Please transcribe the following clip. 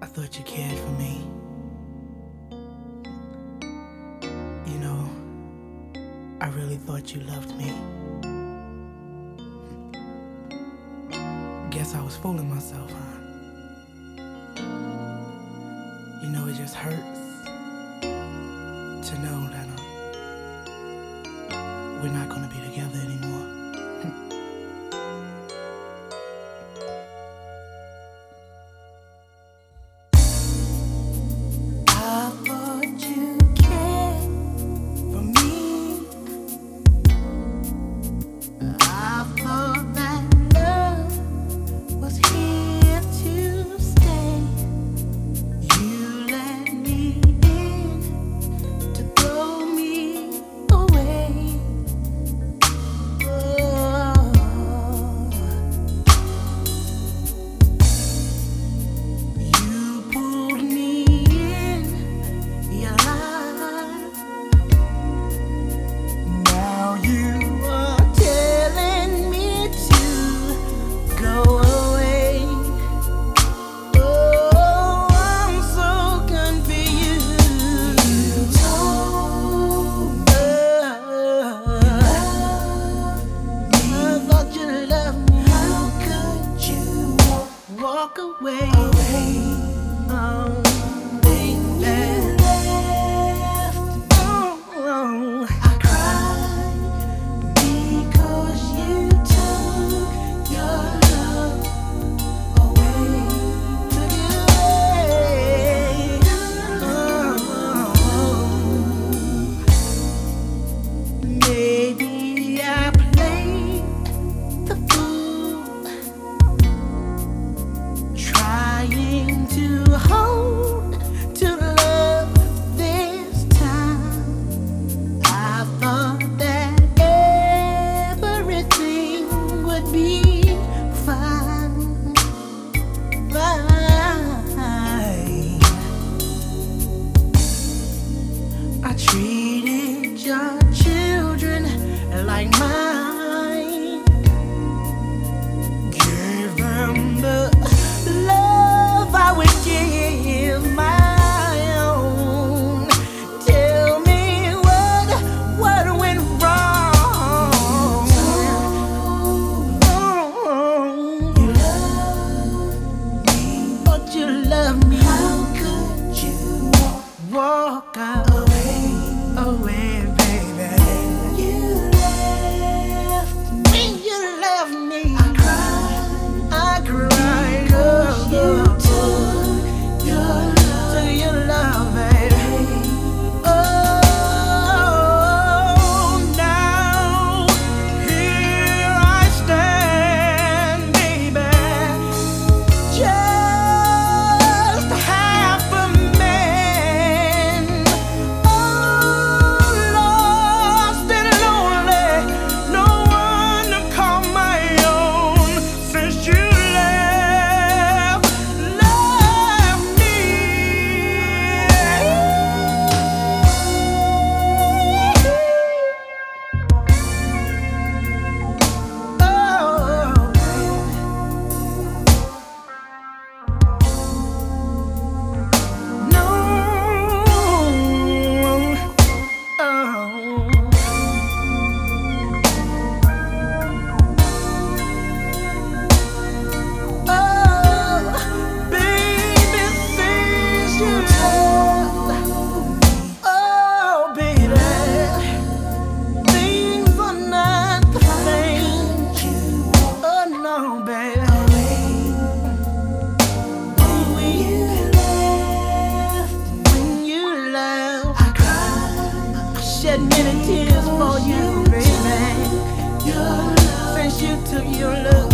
I thought you cared for me. You know, I really thought you loved me. Guess I was fooling myself, huh? You know, it just hurts to know that we're not gonna be together anymore. I thought you cared for me. I thought that love was here to stay. You let me in to throw me away. You pulled me in your life. Now you are telling me to go away. Oh, I'm so confused. You told me I thought you loved me. How could you walk away? Oh, baby. You left me. Oh, I cried because you took your love away. Took it away. Maybe I played the fool, trying to hold to love this time. I thought that everything would be fine, fine. I treated your children like mine, gave them the love I would give my own. Tell me what went wrong. You love me, but you love me. How could you walk away, baby? You left me. When you left me, I cried. Oh, you took your love, baby. Oh, now here I stand, baby, just half a man. Oh, lost and lonely, no one to call my own. Since you left me. Oh, no. Oh, baby, since you left, oh, baby, things are not the same. Oh, no, baby. When you left, I cried. I shed many tears for you, baby. Since you took your love